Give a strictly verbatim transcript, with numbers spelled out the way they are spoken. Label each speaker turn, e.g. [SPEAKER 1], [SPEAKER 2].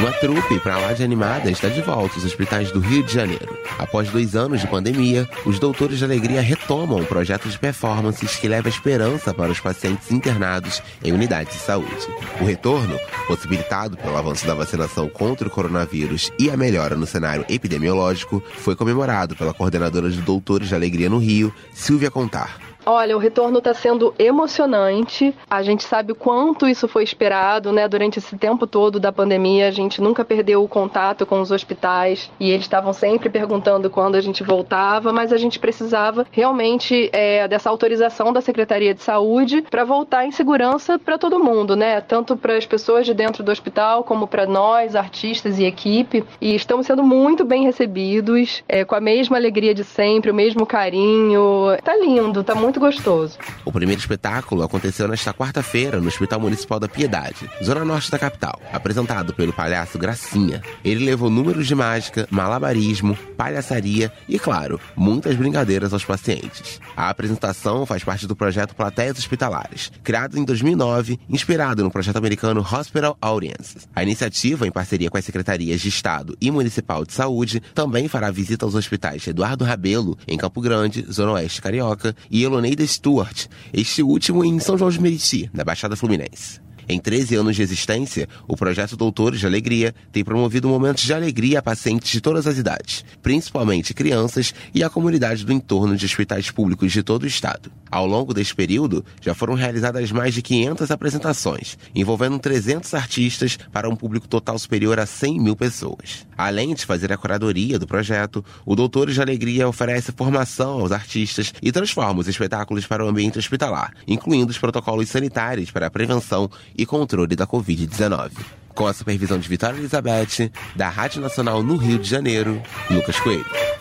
[SPEAKER 1] Uma trupe pra lá de animada está de volta aos hospitais do Rio de Janeiro. Após dois anos de pandemia, os Doutores de Alegria retomam um projeto de performances que leva esperança para os pacientes internados em unidades de saúde. O retorno, possibilitado pelo avanço da vacinação contra o coronavírus e a melhora no cenário epidemiológico, foi comemorado pela coordenadora de Doutores de Alegria no Rio, Silvia Contar.
[SPEAKER 2] Olha, o retorno está sendo emocionante. A gente sabe o quanto isso foi esperado, né? Durante esse tempo todo da pandemia, a gente nunca perdeu o contato com os hospitais e eles estavam sempre perguntando quando a gente voltava, mas a gente precisava realmente é, dessa autorização da Secretaria de Saúde para voltar em segurança para todo mundo, né? Tanto para as pessoas de dentro do hospital como para nós, artistas e equipe. E estamos sendo muito bem recebidos, é, com a mesma alegria de sempre, o mesmo carinho. Tá lindo, tá muito gostoso.
[SPEAKER 1] O primeiro espetáculo aconteceu nesta quarta-feira no Hospital Municipal da Piedade, zona norte da capital, apresentado pelo palhaço Gracinha. Ele levou números de mágica, malabarismo, palhaçaria e, claro, muitas brincadeiras aos pacientes. A apresentação faz parte do projeto Plateias Hospitalares, criado em dois mil e nove, inspirado no projeto americano Hospital Audiences. A iniciativa, em parceria com as secretarias de Estado e Municipal de Saúde, também fará visita aos hospitais Eduardo Rabelo, em Campo Grande, zona oeste carioca, e Eloneida Stuart, este último em São João de Meriti, na Baixada Fluminense. Em treze anos de existência, o projeto Doutores de Alegria tem promovido momentos de alegria a pacientes de todas as idades, principalmente crianças e a comunidade do entorno de hospitais públicos de todo o estado. Ao longo deste período, já foram realizadas mais de quinhentas apresentações, envolvendo trezentos artistas para um público total superior a cem mil pessoas. Além de fazer a curadoria do projeto, o Doutores de Alegria oferece formação aos artistas e transforma os espetáculos para o ambiente hospitalar, incluindo os protocolos sanitários para a prevenção e controle da covid dezenove. Com a supervisão de Vitória Elizabeth, da Rádio Nacional no Rio de Janeiro, Lucas Coelho.